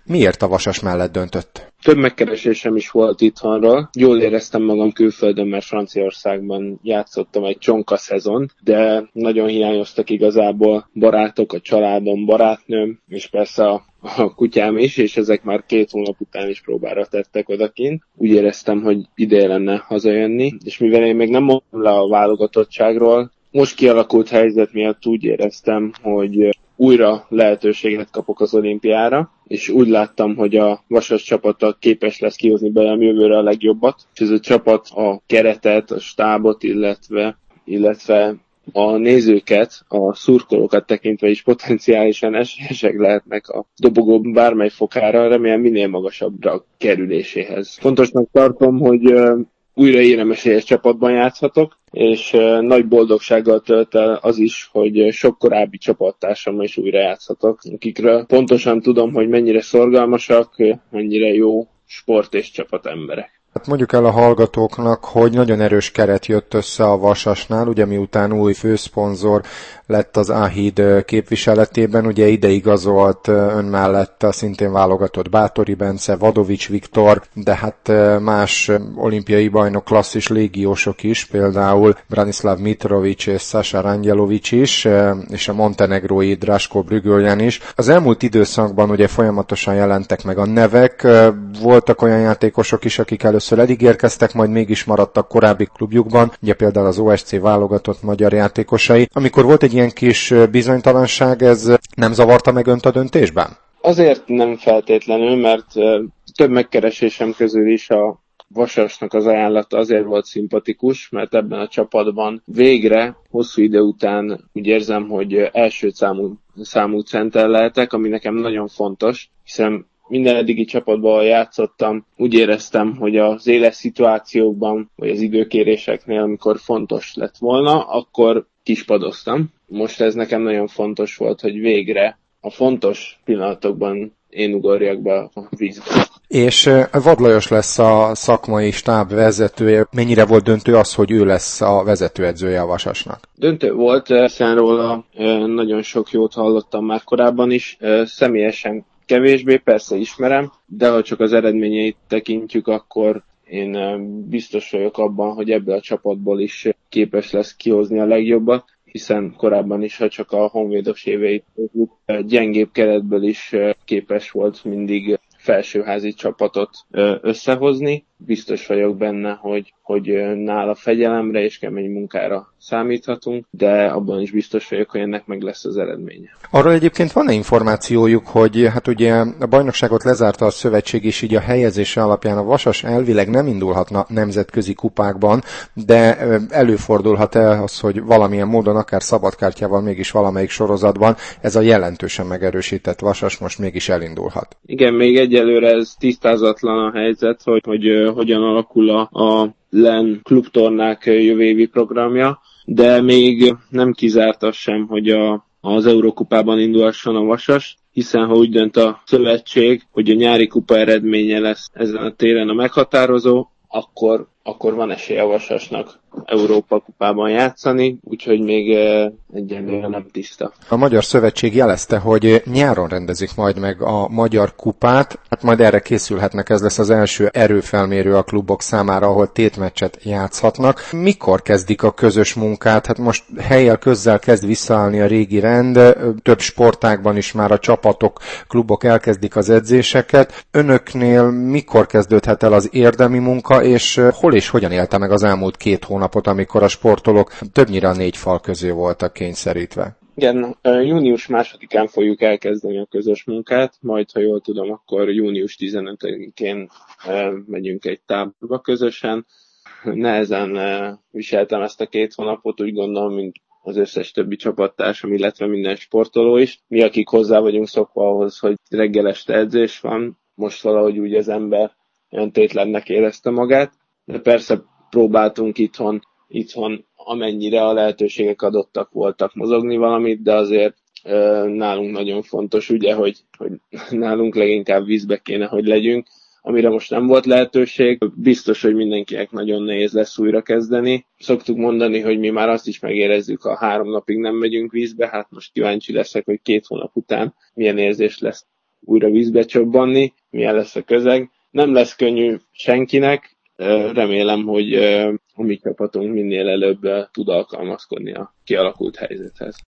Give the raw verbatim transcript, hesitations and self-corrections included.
Miért a Vasas mellett döntött? Több megkeresésem is volt itthonról. Jól éreztem magam külföldön, mert Franciaországban játszottam egy csonka szezont, de nagyon hiányoztak igazából barátok, a családom, barátnőm, és persze a, a kutyám is, és ezek már két hónap után is próbára tettek odakint. Úgy éreztem, hogy ideje lenne hazajönni, és mivel én még nem mondtam le a válogatottságról, most kialakult helyzet miatt úgy éreztem, hogy újra lehetőséget kapok az olimpiára, és úgy láttam, hogy a Vasas csapata képes lesz kihozni belőlem jövőre a legjobbat, és ez a csapat a keretet, a stábot, illetve, illetve a nézőket, a szurkolókat tekintve is potenciálisan esélyesek lehetnek a dobogó bármely fokára, remélem minél magasabbra kerüléséhez. Fontosnak tartom, hogy újra éremesélyes csapatban játszhatok, és nagy boldogsággal tölt el az is, hogy sok korábbi csapattársammal is újra játszhatok, akikről pontosan tudom, hogy mennyire szorgalmasak, mennyire jó sport és csapatemberek. Hát mondjuk el a hallgatóknak, hogy nagyon erős keret jött össze a Vasasnál, ugye miután új főszponzor lett az Ahid képviseletében, ugye ide igazolt ön mellett a szintén válogatott Báthori Bence, Vadovics Viktor, de hát más olimpiai bajnok klasszis légiósok is, például Branislav Mitrovic és Sasa Rangyelovics is, és a montenegrói Draško Brügöljen is. Az elmúlt időszakban ugye folyamatosan jelentek meg a nevek, voltak olyan játékosok is, akik először eligérkeztek, majd mégis maradtak korábbi klubjukban, ugye például az o es cé válogatott magyar játékosai. Amikor volt egy ilyen kis bizonytalanság, ez nem zavarta meg önt a döntésben? Azért nem feltétlenül, mert több megkeresésem közül is a Vasasnak az ajánlata azért volt szimpatikus, mert ebben a csapatban végre, hosszú idő után úgy érzem, hogy első számú, számú center lehetek, ami nekem nagyon fontos, hiszen minden eddigi csapatban játszottam, úgy éreztem, hogy az éles szituációkban, vagy az időkéréseknél, amikor fontos lett volna, akkor kispadoztam. Most ez nekem nagyon fontos volt, hogy végre a fontos pillanatokban én ugorjak be a vízbe. És Vad Lajos lesz a szakmai stáb vezetője. Mennyire volt döntő az, hogy ő lesz a vezetőedzője a Vasasnak? Döntő volt, hiszen róla nagyon sok jót hallottam már korábban is. Személyesen kevésbé, persze ismerem, de ha csak az eredményeit tekintjük, akkor én biztos vagyok abban, hogy ebből a csapatból is képes lesz kihozni a legjobbat, hiszen korábban is, ha csak a honvédos éveit gyengébb keretből is képes volt mindig felsőházi csapatot összehozni. Biztos vagyok benne, hogy, hogy nála fegyelemre és kemény munkára számíthatunk, de abban is biztos vagyok, hogy ennek meg lesz az eredménye. Arról egyébként van-e információjuk, hogy hát ugye a bajnokságot lezárta a szövetség, és így a helyezése alapján a Vasas elvileg nem indulhatna nemzetközi kupákban, de előfordulhat-e az, hogy valamilyen módon, akár szabadkártyával mégis valamelyik sorozatban ez a jelentősen megerősített Vasas most mégis elindulhat? Igen, még egyelőre ez tisztázatlan a helyzet, hogy, hogy hogyan alakul a, a LEN klubtornák jövő évi programja, de még nem kizárt az sem, hogy a, az Eurókupában indulhasson a Vasas, hiszen ha úgy dönt a szövetség, hogy a nyári kupa eredménye lesz ezen a téren a meghatározó, akkor, akkor van esély a Vasasnak Európa kupában játszani, úgyhogy még egyelőre nem tiszta. A Magyar Szövetség jelezte, hogy nyáron rendezik majd meg a Magyar Kupát, hát majd erre készülhetnek, ez lesz az első erőfelmérő a klubok számára, ahol tétmeccset játszhatnak. Mikor kezdik a közös munkát? Hát most helyjel közzel kezd visszaállni a régi rend, több sportágban is már a csapatok, klubok elkezdik az edzéseket. Önöknél mikor kezdődhet el az érdemi munka, és hol és hogyan élte meg az elmúlt két hónapot, amikor a sportolók többnyire a négy fal közé voltak kényszerítve? Igen, június másodikán fogjuk elkezdeni a közös munkát, majd, ha jól tudom, akkor június tizenötödikén megyünk egy táborba közösen. Nehezen viseltem ezt a két hónapot, úgy gondolom, mint az összes többi csapattársam, illetve minden sportoló is. Mi, akik hozzá vagyunk szokva ahhoz, hogy reggel este edzés van, most valahogy úgy az ember olyan tétlennek érezte magát, de persze próbáltunk itthon, itthon amennyire a lehetőségek adottak voltak mozogni valamit, de azért e, nálunk nagyon fontos, ugye, hogy, hogy nálunk leginkább vízbe kéne, hogy legyünk, amire most nem volt lehetőség. Biztos, hogy mindenkinek nagyon nehéz lesz újra kezdeni. Szoktuk mondani, hogy mi már azt is megérezzük, ha három napig nem megyünk vízbe, hát most kíváncsi leszek, hogy két hónap után milyen érzés lesz újra vízbe csobbanni, milyen lesz a közeg. Nem lesz könnyű senkinek, remélem, hogy a mi csapatunk minél előbb tud alkalmazkodni a kialakult helyzethez.